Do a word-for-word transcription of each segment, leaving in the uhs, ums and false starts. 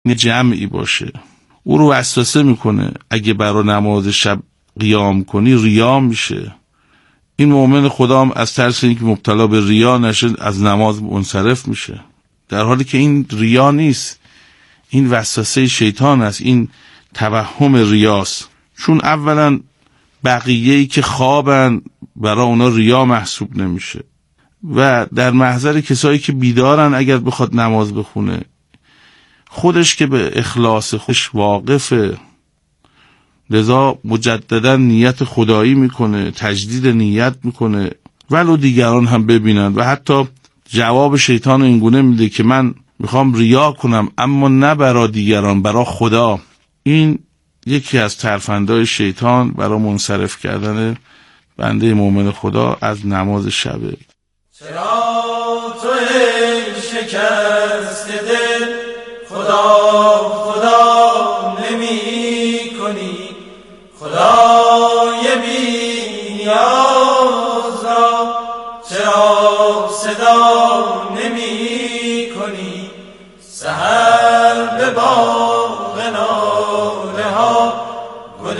جمعی باشه، او رو وسوسه میکنه. اگه برای نماز شب قیام کنی ریا میشه. این مؤمن خدا هم از ترس اینکه مبتلا به ریا نشه از نماز منصرف میشه، در حالی که این ریا نیست، این وسوسه شیطان است، این توهم ریاست. چون اولا بقیه‌ای که خوابن برای اونا ریا محسوب نمیشه و در محضر کسایی که بیدارن اگر بخواد نماز بخونه، خودش که به اخلاص خودش واقفه، لذا مجددا نیت خدایی میکنه، تجدید نیت میکنه ولو دیگران هم ببینن، و حتی جواب شیطان اینگونه میده که من میخوام ریا کنم اما نه برای دیگران، برای خدا. این یکی از ترفندهای شیطان برای منصرف کردن بنده مومن خدا از نماز شبه. چرا تو ای شکست دل خدا خدا نمی کنی؟ خدای بی نیاز را چرا صدا نمی کنی؟ سحر به باغ ناله ها گل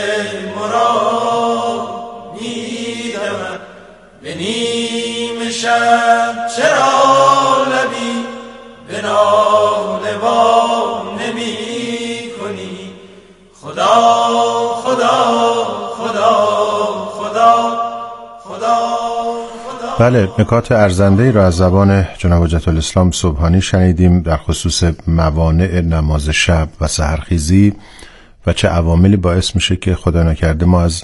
مراد می دمد، به نیم شب چرا لبی به ناله وا نمی کنی؟ خدا خدا خدا خدا خدا. بله، نکات ارزنده‌ای را از زبان جناب حجت الاسلام سبحانی شنیدیم در خصوص موانع نماز شب و سحرخیزی و چه عواملی باعث میشه که خدا نکرده ما از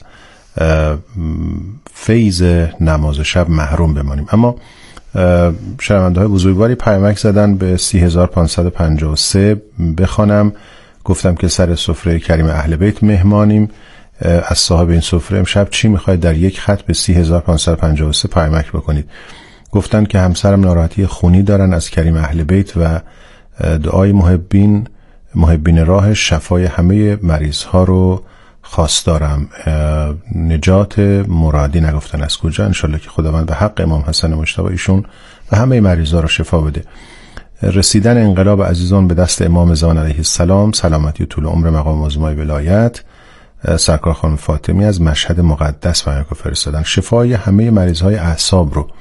فیض نماز شب محروم بمانیم. اما شنونده های بزرگواری پیامک زدن به سی هزار و پانصد و پنجاه و سه. بخوانم. گفتم که سر سفره کریم اهل بیت مهمانیم. از صاحب این سفره امشب چی میخواید در یک خط به سی هزار و پانصد و پنجاه و سه پیامک بکنید. گفتن که همسرم ناراحتی خونی دارن از کریم اهل بیت و دعای محبین محبین راه شفای همه مریض ها رو خواست دارم. نجات مرادی نگفتن از کجا. انشالله که خداوند به حق امام حسن مجتبی ایشون و همه مریض ها رو شفا بده. رسیدن انقلاب عزیزان به دست امام زمان علیه السلام، سلامتی و طول عمر مقام معظمای ولایت. سرکار خانم فاطمی از مشهد مقدس پیام فرستادن. شفای همه مریض های اعصاب رو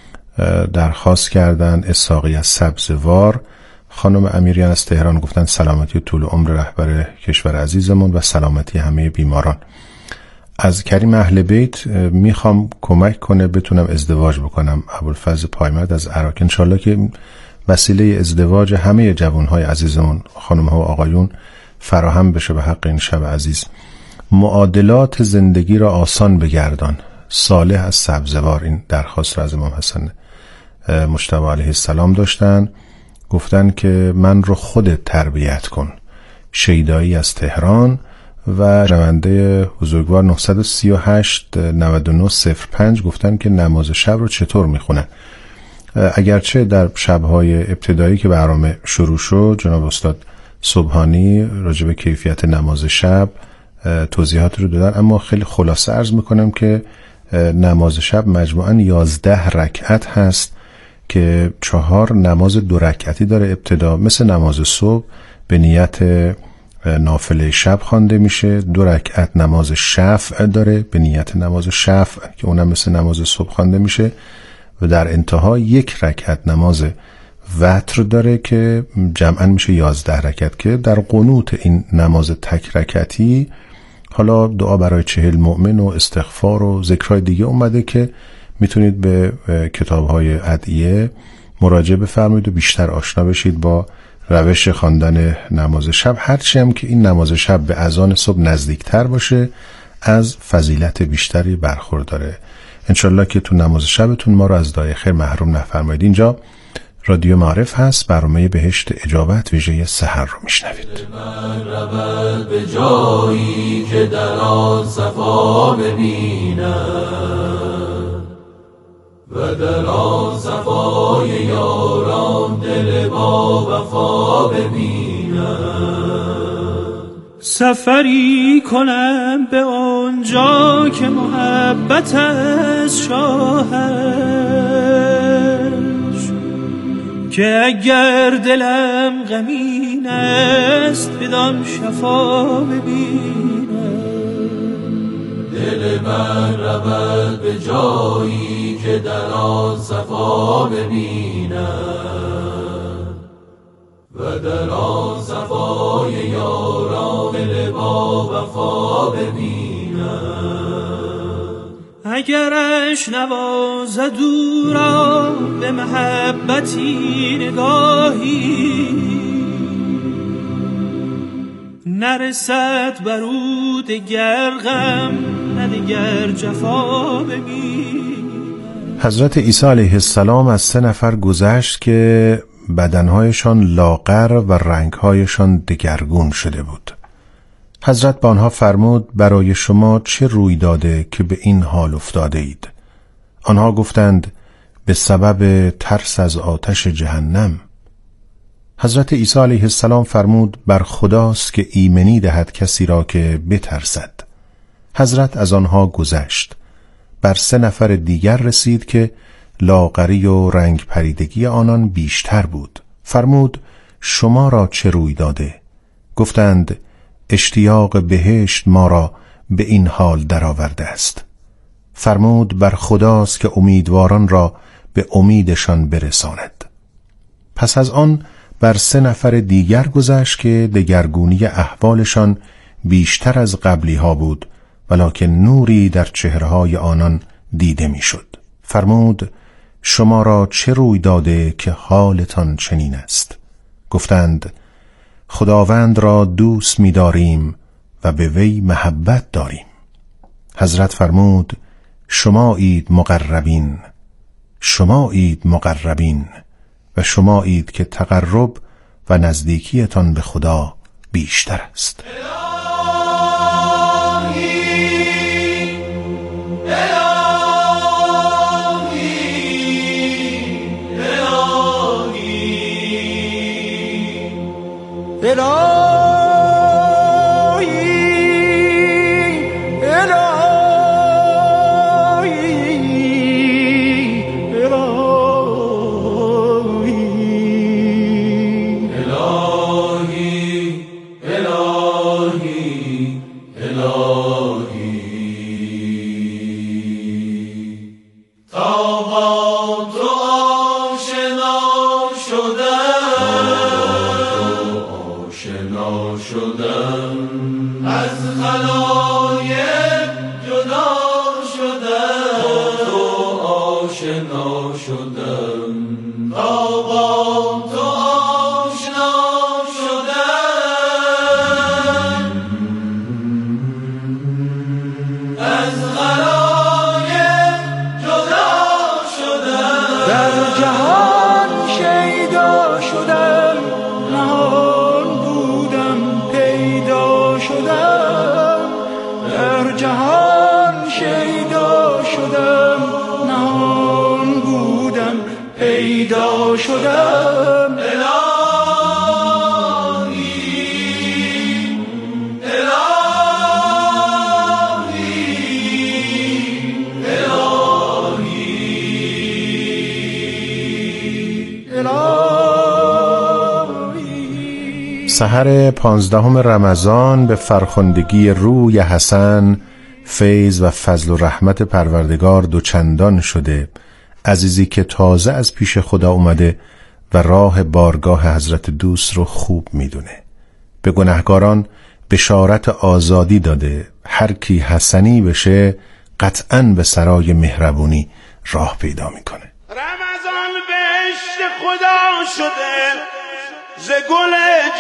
درخواست کردن. اسحاقی از سبزوار. خانم امیریان از تهران گفتن سلامتی و طول عمر رهبر کشور عزیزمون و سلامتی همه بیماران. از کریم اهل بیت میخوام کمک کنه بتونم ازدواج بکنم. ابوالفضل پایمرد از عراق. انشالله که وسیله ازدواج همه جوانهای عزیزمون، خانمها و آقایون فراهم بشه به حق این شب عزیز. معادلات زندگی را آسان بگردان. صالح از سبزوار این درخواست را از امام حسن مجتبی علیه السلام داشتن. گفتن که من رو خودت تربیت کن. شیدایی از تهران و شنونده بزرگوار نه سه هشت نه نه صفر پنج گفتن که نماز شب رو چطور میخونن. اگرچه در شبهای ابتدایی که برنامه شروع شد جناب استاد سبحانی راجع به کیفیت نماز شب توضیحات رو دادن، اما خیلی خلاصه عرض میکنم که نماز شب مجموعاً یازده رکعت هست که چهار نماز دو رکعتی داره ابتدا، مثل نماز صبح به نیت نافله شب خوانده میشه. دو رکعت نماز شفع داره به نیت نماز شفع که اونم مثل نماز صبح خوانده میشه و در انتها یک رکعت نماز وتر داره که جمعاً میشه یازده رکعت که در قنوت این نماز تک رکعتی حالا دعا برای چهل مؤمن و استغفار و ذکرهای دیگه اومده که میتونید به کتاب‌های ادعیه مراجعه بفرمایید و بیشتر آشنا بشید با روش خواندن نماز شب. هرچی هم که این نماز شب به اذان صبح نزدیکتر باشه از فضیلت بیشتری برخورداره. انشالله که تو نماز شبتون ما رو از دعای خیر محروم نفرمایید. اینجا رادیو معارف هست، برنامه بهشت اجابت ویژه سحر رو میشنوید. من رود به جایی که در آن صفا ببینم و در آن صفای یاران دل با وفا ببینم. سفری کنم به آنجا که محبت از شاهش، که اگر دلم غمین است بدان شفا ببینم. دل من رود به جایی که در آن صفا ببینم و در آن صفای یاران دل با وفا ببینم. اگرش نوازد او را به محبتی نگاهی، نرسد بر او دگر غم نه دگر جفا ببین. حضرت عیسی علیه السلام از سه نفر گذشت که بدنهایشان لاغر و رنگهایشان دگرگون شده بود. حضرت با آنها فرمود برای شما چه روی داده که به این حال افتاده اید؟ آنها گفتند به سبب ترس از آتش جهنم. حضرت عیسی علیه السلام فرمود بر خداست که ایمنی دهد کسی را که بترسد. حضرت از آنها گذشت. بر سه نفر دیگر رسید که لاغری و رنگ پریدگی آنان بیشتر بود. فرمود شما را چه روی داده؟ گفتند اشتیاق بهشت ما را به این حال درآورده است. فرمود بر خداست که امیدواران را به امیدشان برساند. پس از آن بر سه نفر دیگر گذشت که دگرگونی احوالشان بیشتر از قبلی ها بود، ولکن نوری در چهره‌های آنان دیده میشد. فرمود شما را چه روی داده که حالتان چنین است؟ گفتند خداوند را دوست می‌داریم و به وی محبت داریم. حضرت فرمود شمایید مقربین، شمایید مقربین و شمایید که تقرب و نزدیکیتان به خدا بیشتر است. سحر پانزدهم رمضان به فرخندگی روی حسن، فیض و فضل و رحمت پروردگار دوچندان شده. عزیزی که تازه از پیش خدا اومده و راه بارگاه حضرت دوست رو خوب میدونه. به گناهکاران بشارت آزادی داده. هر کی حسنی بشه قطعاً به سرای مهربونی راه پیدا میکنه. رمضان بهشت خدا شده ز گل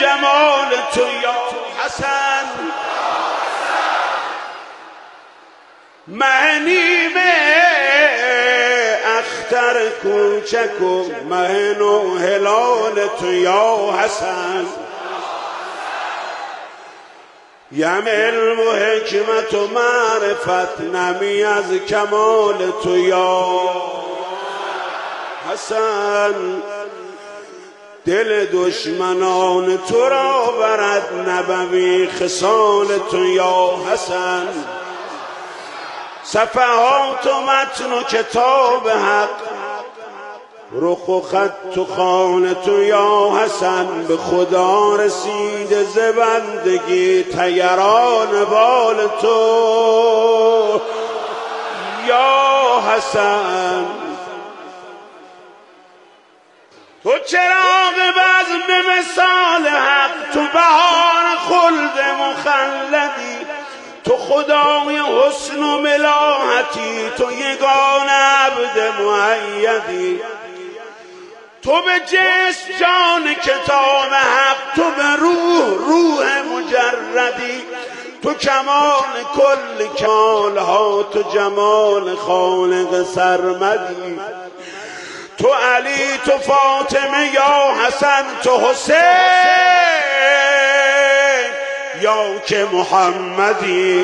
جمال تو یا حسن، معنیمه اختر کوچک و مهن و هلال تو یا حسن، یم علم و حکمت و معرفت نمی از کمال تو یا حسن، دل دشمنان تو را برد نبوی خصال تو یا حسن، صفحات و متن و کتاب حق رخ و خط و خان تو یا حسن به خدا رسیده زبندگی تیران بال تو یا حسن. تو چراغ بزم به مثال حق، تو بهار خلد مخلدی، تو خدای حسن و ملاحتی، تو یگان عبد مؤیدی، تو به جسم جان کتاب حق، تو به روح روح مجردی، تو کمال کل کمال ها، تو جمال خالق سرمدی، تو علی تو فاطمه یا حسن، تو حسین یا که محمدی.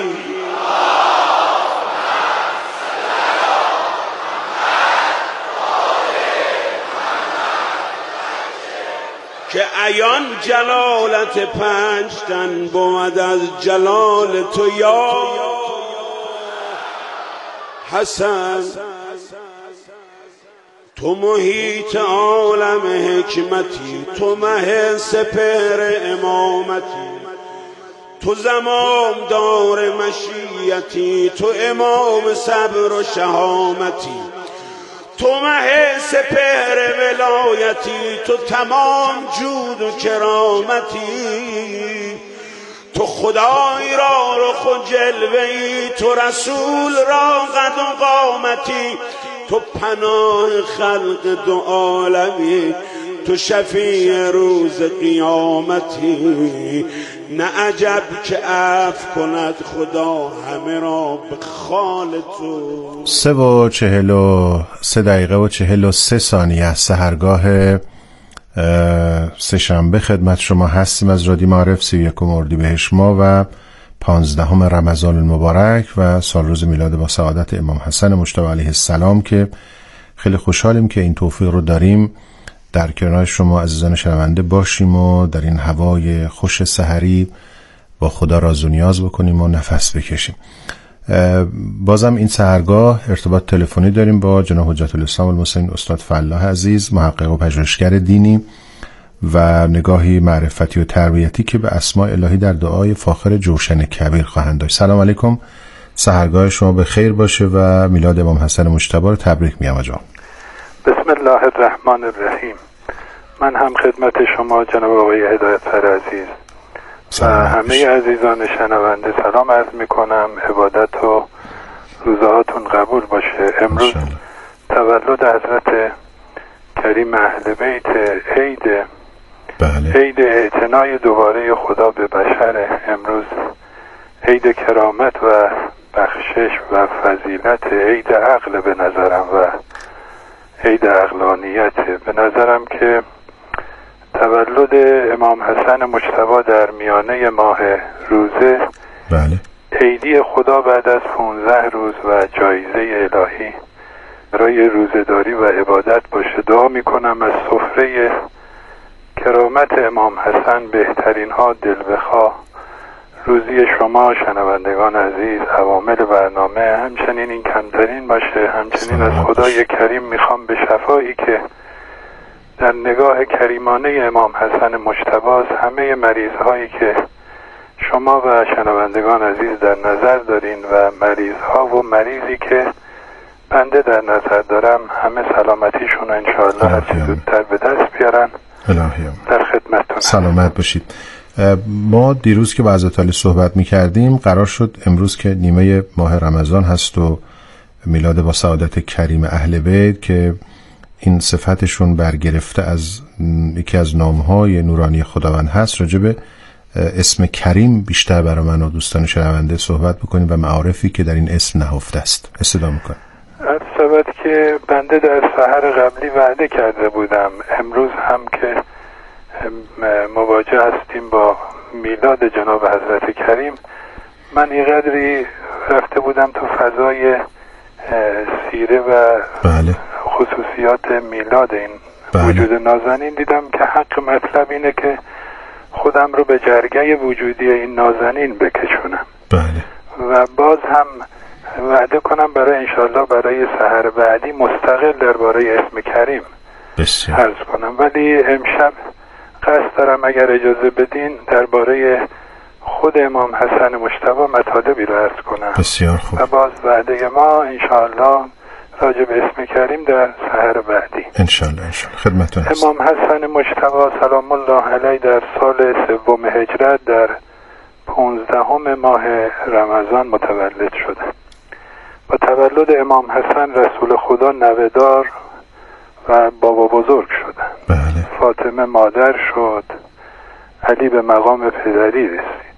که عیان جلالت پنج تن بود از جلال تو یا حسن. تو محیط عالم حکمتی، تو مه سپهر امامتی، تو زمام دار مشیتی، تو امام صبر و شهامتی، تو مه سپهر ولایتی، تو تمام جود و کرامتی، تو خدای را رخ و جلوه‌ای، تو رسول را قد و قامتی، تو پناه خلق دو عالمی، تو شفیع روز قیامتی. نه عجب که عفو کند خدا همه را به خال تو. سه و چهل و سه دقیقه و چهل و سه ثانیه از سحرگاه سه شنبه خدمت شما هستیم از رادیو معارف. سی و یکم اردیبهشت ماه و پانزدهم رمضان المبارک و سال روز میلاد با سعادت امام حسن مجتبی علیه السلام که خیلی خوشحالیم که این توفیق رو داریم در کنار شما عزیزان شنونده باشیم و در این هوای خوش سحری با خدا راز و نیاز بکنیم و نفس بکشیم. بازم این سحرگاه ارتباط تلفنی داریم با جناب حجت الاسلام المسلمین استاد فلاح عزیز، محقق و پژوهشگر دینی و نگاهی معرفتی و تربیتی که به اسماء الهی در دعای فاخر جوشن کبیر خواهند داشت. سلام علیکم، سحرگاه شما به خیر باشه و میلاد امام حسن مجتبی رو تبریک میگم آقا. بسم الله الرحمن الرحیم. من هم خدمت شما جناب آقای هدایتفر عزیز و همه عزیزان شنونده سلام عرض میکنم. عبادت و روزهاتون قبول باشه. امروز تولد حضرت کریم اهل بیت، عید بله. عید اعتنای دوباره خدا به بشر، امروز عید کرامت و بخشش و فضیلت، عید عقل به نظرم و عید عقلانیت به نظرم که تولد امام حسن مجتبی در میانه ماه روزه بله. عیدی خدا بعد از پانزده روز و جایزه الهی برای روزه‌داری و عبادت باشه. دعا میکنم از سفره کرامت امام حسن بهترین ها دل بخواه روزی شما شنوندگان عزیز، عوامل برنامه همچنین این کمترین باشه. همچنین از خدای کریم میخوام به شفایی که در نگاه کریمانه امام حسن مجتبی همه مریض هایی که شما و شنوندگان عزیز در نظر دارین و مریض ها و مریضی که بنده در نظر دارم همه سلامتیشون انشاءالله هر چه زودتر به دست بیارن. الهیم. در خدمتتون. سلامت باشید. ما دیروز که با حضرت علی صحبت می کردیم قرار شد امروز که نیمه ماه رمضان هست و میلاد با سعادت کریم اهل بیت که این صفتشون برگرفته از یکی از نامهای نورانی خداوند هست، راجع به اسم کریم بیشتر برای من و دوستان شنونده صحبت بکنیم و معارفی که در این اسم نهفته است. استفاده میکنم. از ثبت که بنده در سحر قبلی وعده کرده بودم امروز هم که مواجه هستیم با میلاد جناب حضرت کریم، من یه قدری رفته بودم تو فضای سیره و بله. خصوصیات میلاد این بله. وجود نازنین، دیدم که حق مطلب اینه که خودم رو به جرگه وجودی این نازنین بکشونم. بله. و باز هم وعده کنم برای انشالله برای سحر بعدی مستقل درباره اسم کریم بسیار عرض کنم. ولی امشب قصد دارم اگر اجازه بدین درباره خود امام حسن مجتبی مطالبی رو عرض کنم. بسیار خوب. و باز وعده ما انشاءالله راجع به اسم کریم در سحر بعدی انشاءالله انشاءالله خدمتتون هست. امام حسن مجتبی سلام الله علیه در سال سوم هجرت در پونزدهم ماه رمضان متولد شده. با تولد امام حسن رسول خدا نوه‌دار و بابا بزرگ شدن. بله. فاطمه مادر شد، علی به مقام پدری رسید.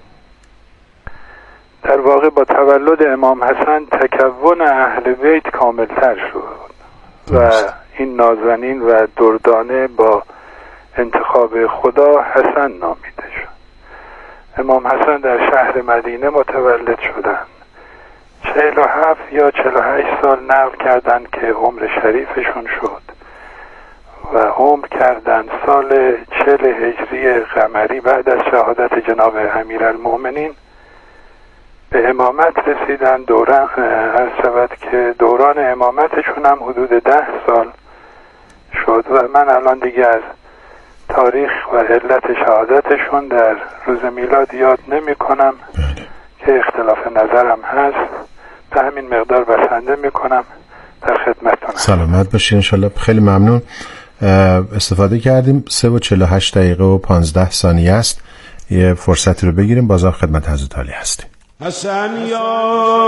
در واقع با تولد امام حسن تکون اهل بیت کاملتر شد و این نازنین و دردانه با انتخاب خدا حسن نامیده شد. امام حسن در شهر مدینه متولد شدند. چهل و هفت یا چهل و هشت سال نقل کردند که عمر شریفشون شد و عمر کردند سال چهل هجری قمری بعد از شهادت جناب امیرالمؤمنین به امامت رسیدن. دوران عرض شود که دوران امامتشون هم حدود ده سال شد و من الان دیگه از تاریخ و علت شهادتشون در روز میلاد یاد نمی کنم که اختلاف نظرم هست. به همین مقدار بسنده می کنم. در خدمتتونم. سلامت باشید انشالله. خیلی ممنون. استفاده کردیم. سه و چهل و هشت دقیقه و پانزده ثانیه است. یه فرصتی رو بگیریم. بازار خدمت حضرت عالی هستیم. حسن یا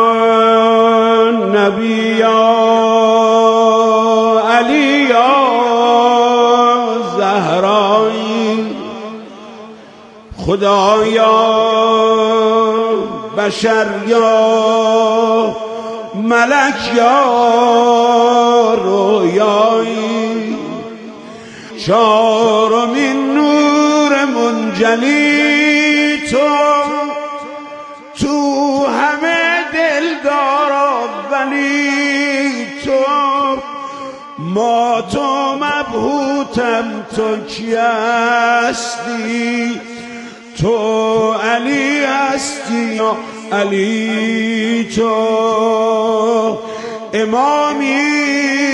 نبی یا علی یا زهرایی خدا یا بشر یا ملک یا رویایی چارمین نور منجلی تو تو همه دلدار ولی تو ما تو مبهوتم تو کی هستی تو علی هستی یا علی تو امامی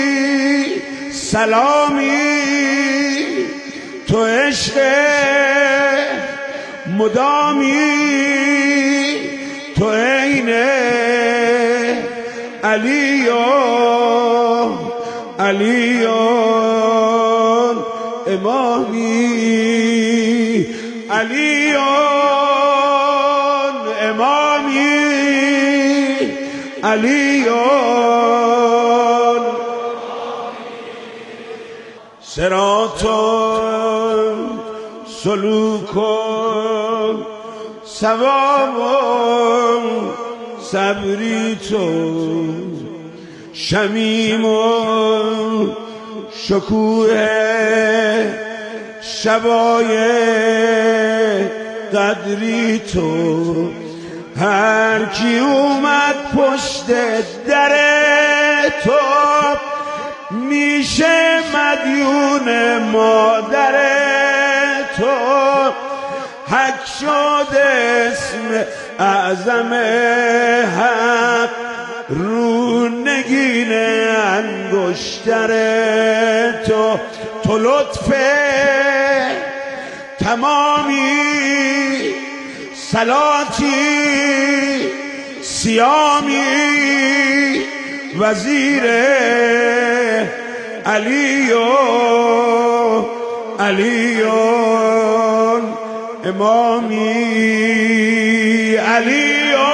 سلامی تو عشق مدامی تو عین علی علی امامی علی امامی علی صراط سلوک ثواب صبری تو شمیم و شکوه شبای قدری تو هر کی اومد پشت در تو میشه مدیون مادر تو حق شد اسم اعظم حق رو نگین انگشتر تو تو لطف تمامی صلاتی سیامی وزیر علی علی امامی علی.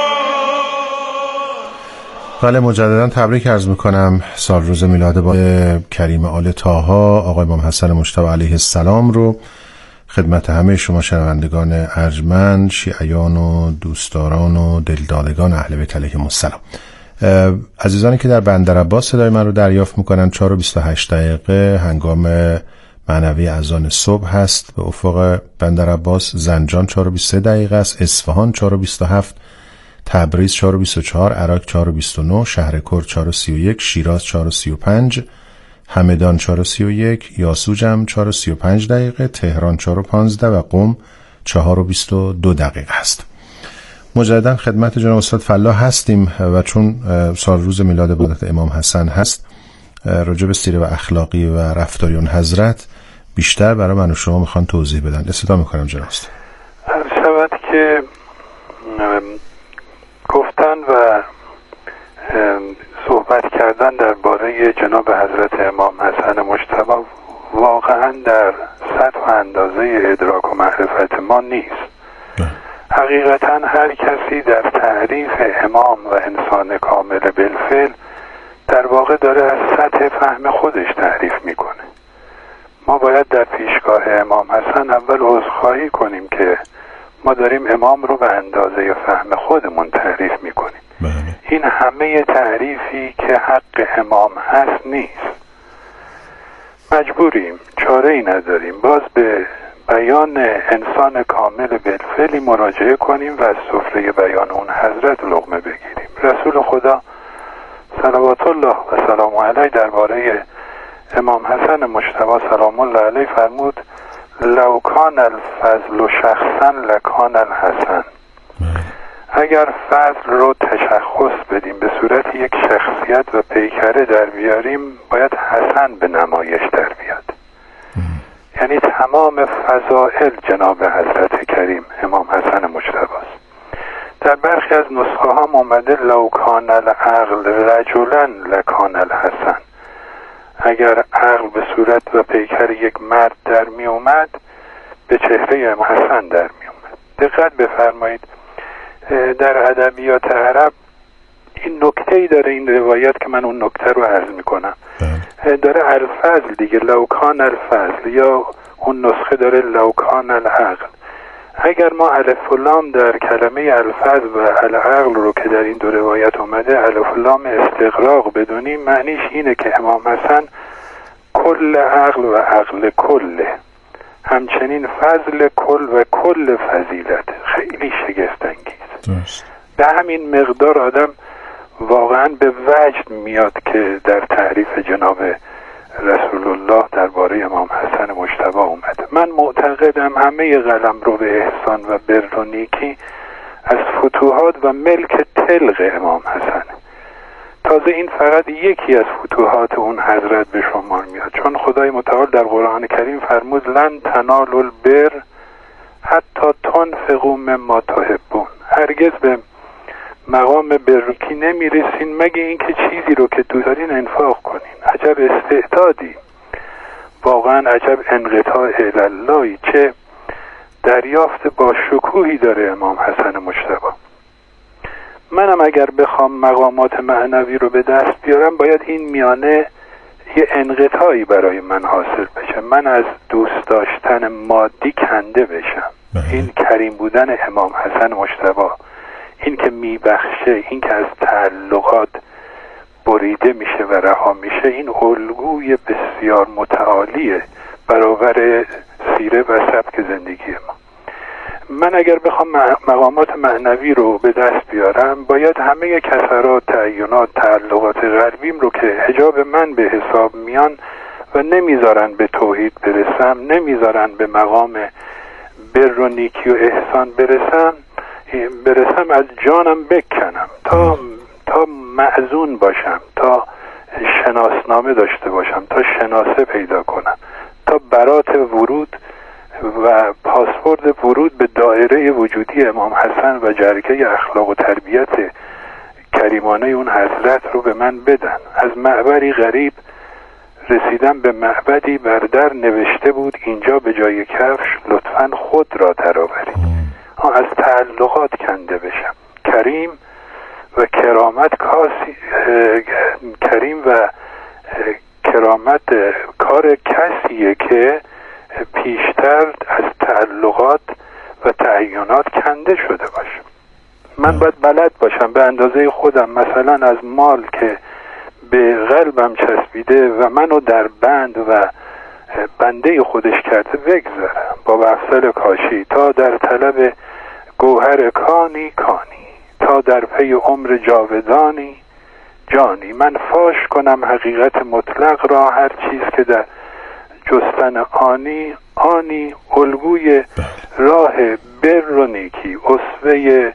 بله مجددا تبریک عرض میکنم سال روز میلاد با کریم آل طه آقای امام حسن مجتبی علیه السلام رو خدمت همه شما شنوندگان ارجمند، شیعیان و دوستداران و دلدادگان اهل بیت علیهم السلام. عزیزانی که در بندر عباس صدای من رو دریافت میکنن، چهار و بیست و هشت دقیقه هنگام معنوی اذان صبح هست. به افق بندر عباس زنجان چهار و بیست و سه دقیقه است، اصفهان چهار و بیست و هفت، تبریز چهار و بیست و چهار، عراق چهار و بیست و نه، شهرکرد چهار و سی و یک، شیراز چهار و سی و پنج، همدان چهار و سی و یک، یاسوج هم چهار و سی و پنج دقیقه، تهران چهار و پانزده و قم چهار و بیست و دو دقیقه است. مجددا خدمت جناب استاد فلاح هستیم و چون سال روز میلاد بادت امام حسن هست راجع به سیره و اخلاقی و رفتاری اون حضرت بیشتر برای من و شما میخوان توضیح بدن. استفاده میکنم جناب استاد. عرض شود که گفتن و صحبت کردن درباره جناب حضرت امام حسن مجتبی واقعا در سطح و اندازه ادراک و معرفت ما نیست. حقیقتا هر کسی در تعریف امام و انسان کامل بالفعل در واقع داره از سطح فهم خودش تعریف میکنه. ما باید در پیشگاه امام حسن اول عذرخواهی کنیم که ما داریم امام رو به اندازه فهم خودمون تعریف میکنیم. بله. این همه تعریفی که حق امام هست نیست. مجبوریم، چاره ای نداریم، باز به بیان انسان کامل بالفعلی مراجعه کنیم و از سفره بیان اون حضرت لقمه بگیریم. رسول خدا صلوات الله و سلام علیه درباره امام حسن مجتبی سلام الله علیه فرمود لو کان الفضل شخصا لکان الحسن. اگر فضل رو تشخص بدیم به صورت یک شخصیت و پیکره در بیاریم باید حسن به نمایش در بیاد. یعنی تمام فضائل جناب حضرت کریم امام حسن مجتبی است. در برخی از نسخه ها اومده لو کان العقل رجلا لکان الحسن. اگر عقل به صورت و پیکر یک مرد در می اومد به چهره امام حسن در می اومد. دقت بفرمایید در ادبیات عرب این نکته ای داره این روایت که من اون نکته رو عرض می کنم. داره الفضل دیگه لوکان الفضل، یا اون نسخه داره لوکان العقل. اگر ما الف و لام در کلمه الفضل و العقل رو که در این دو روایت اومده الف و لام استغراق بدونیم، معنیش اینه که امام حسن کل عقل و عقل کله، همچنین فضل کل و کل فضیلت. خیلی شگفت انگیز. به همین مقدار آدم واقعا به وجد میاد که در تعریف جناب رسول الله درباره امام حسن مجتبی اومده. من معتقدم همه قلم رو به احسان و بر و نیکی از فتوحات و ملک تلق امام حسن. تازه این فقط یکی از فتوحات اون حضرت به شمار میاد، چون خدای متعال در قرآن کریم فرمود لن تنالوا البر حتی تنفقوا مما تحبون. هرگز به مقام برکی نمیرسین مگه اینکه چیزی رو که دوست دارین انفاق کنین. عجب استعدادی، واقعا عجب انقطاع الاللهی، چه دریافت با شکوهی داره امام حسن مجتبی. منم اگر بخوام مقامات معنوی رو به دست بیارم باید این میانه یه انقطاعی برای من حاصل بشه، من از دوست داشتن مادی کنده بشم. این کریم بودن امام حسن مجتبی، این که میبخشه، این که از تعلقات بریده میشه و رها میشه، این الگوی بسیار متعالیه برابر سیره و سبک زندگی ما. من اگر بخوام مقامات معنوی رو به دست بیارم باید همه کسرات، تعینات، تعلقات غربیم رو که حجاب من به حساب میان و نمیذارن به توحید برسم، نمیذارن به مقام بر و نیکی و احسان برسم برسم از جانم بکنم تا تا معزون باشم، تا شناسنامه داشته باشم، تا شناسه پیدا کنم، تا برات ورود و پاسپورت ورود به دایره وجودی امام حسن و جرگه اخلاق و تربیت کریمانه اون حضرت رو به من بدن. از معبری غریب رسیدم به معبدی بر در نوشته بود اینجا به جای کفش لطفاً خود را درآورید. از تعلقات کنده بشم. کریم و کرامت کاسی کریم و کرامت کار کسیه که پیشتر از تعلقات و تعینات کنده شده باشه. من باید بلد باشم به اندازه خودم مثلا از مال که به قلبم چسبیده و منو در بند و بنده خودش کرده بگذارم با افضل کاشی تا در طلب گوهر کانی کانی، تا در پی عمر جاودانی جانی. من فاش کنم حقیقت مطلق را، هر چیز که در جستن آنی آنی الگوی راه بر و نیکی، اسوه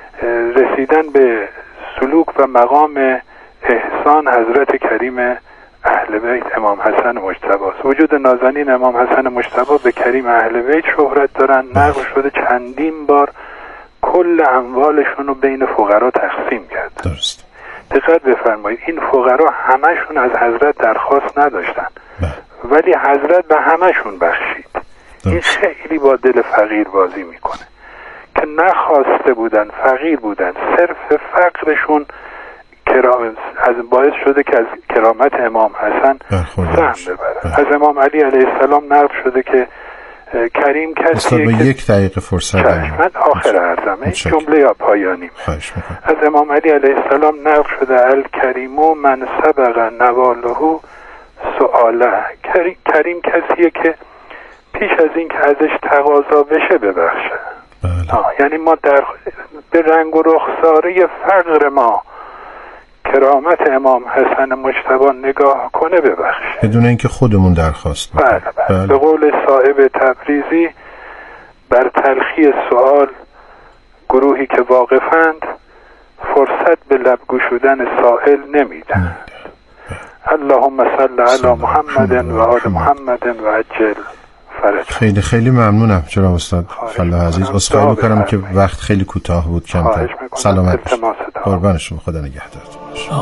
رسیدن به سلوک و مقام احسان حضرت کریم اهل بیت امام حسن مجتبی است. وجود نازنین امام حسن مجتبی به کریم اهل بیت شهرت دارن. نقل شده چندین بار کل اموالشون رو بین فقرا تقسیم کرد. درست. دقت بفرمایید این فقرا همشون از حضرت درخواست نداشتن بله. ولی حضرت به همشون بخشید. درست. این خیلی با دل فقیر بازی میکنه که نخواسته بودن، فقیر بودن، صرف فقرشون کرام از باعث شده که از کرامت امام حسن سهم ببرن. از امام علی علیه السلام نقل شده که کریم کسیه که یک دقیقه فرصت داریم. من آخر عرضمه جمله یا پایانی از امام علی علیه السلام نقل شده الکریمو من سبق نواله سؤاله. کریم, کریم کسیه که پیش از این که ازش تقاضا بشه ببخشه. بله. یعنی ما در به رنگ و رخساره فقر ما کرامت امام حسن مجتبی نگاه کنه ببخشه بدون اینکه خودمون درخواست بله بله. بله. به قول صاحب تبریزی بر تلخی سوال گروهی که واقفند فرصت به لب گشودن سائل نمیدن. اللهم صل علی محمد و آل محمد و عجل فرج. خیلی خیلی ممنونم جناب استاد فلاح عزیز. عذرخواهی میکنم که وقت خیلی کوتاه بود. کمتر. سلامت باشید. قربان شما. خدا نگهدارتون باشه.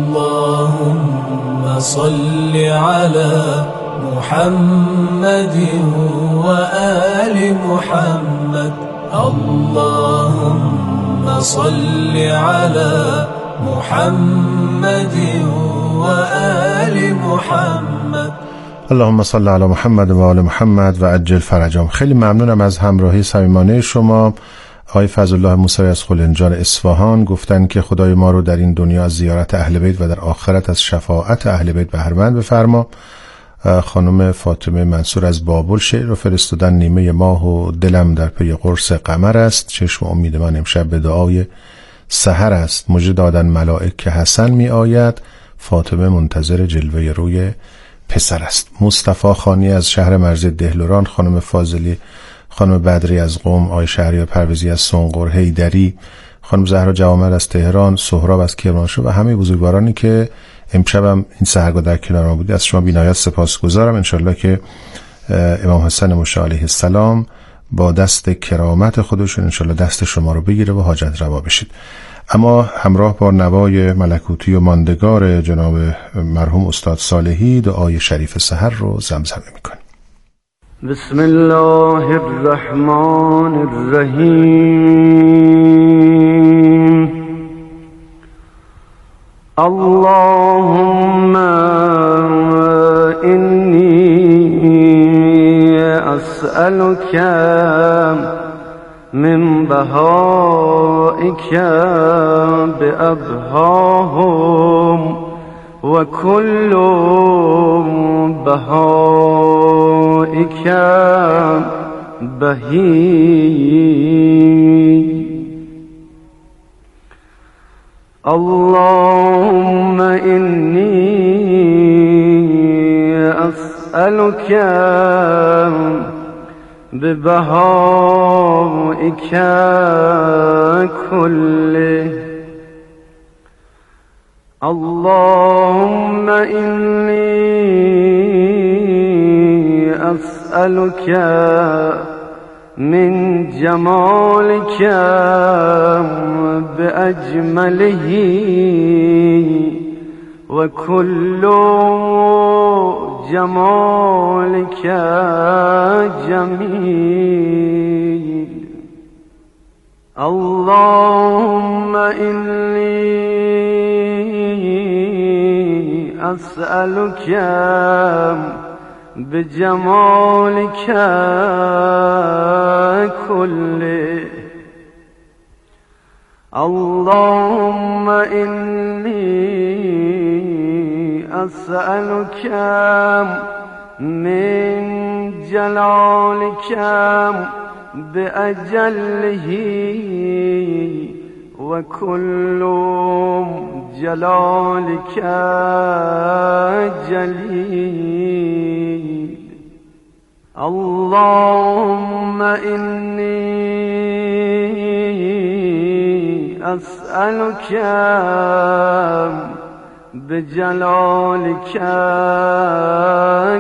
اللهم صل علی محمد و آل محمد. اللهم صل علی محمد و آل محمد. اللهم صل علی محمد و آل محمد و عجل فرجهم. خیلی ممنونم از همراهی صمیمانه شما. آقای فضلالله موسوی از خلنجان اصفهان گفتن که خدای ما رو در این دنیا از زیارت اهل بیت و در آخرت از شفاعت اهل بیت بهره‌مند بفرما. خانم فاطمه منصور از بابل شعر رو فرستادن نیمه ماه و دلم در پی قرص قمر است، چشم امید من امشب به دعای سحر است، مژده دادن ملائک که حسن می آید، فاطمه منتظر جلوه روی پسر است. مصطفی خانی از شهر مرز دهلوران، خانم فاضلی، خانم بدری از قم، آقای شهریار پرویزی از سنقر، حیدری، خانم زهرا جوامر از تهران، سهراب از کرمانشاه و همه بزرگوارانی که امشبم این سحرگاه در کنار ما بودید، از شما بی‌نهایت سپاسگزارم. انشالله که امام حسن مشا علیه السلام با دست کرامت خودشون انشالله دست شما رو بگیره و حاجت روا بشید. اما همراه با نوای ملکوتی و ماندگار جناب مرحوم استاد صالحی دعای شریف سحر رو زمزمه میکنیم. بسم الله الرحمن الرحیم. اللهم إني أسألك من بهائك بأبهاهم وكل بهائك بهي. اللهم إني أسألك ببهائك كله. اللهم إني أسألك من جمالك بأجمله وكل جمالك جميل. اللهم إني أسألك بجمالك كله. اللهم إني أسألك من جلالك بأجله وكل جلالك جليل. اللهم إني أسألك بجلالك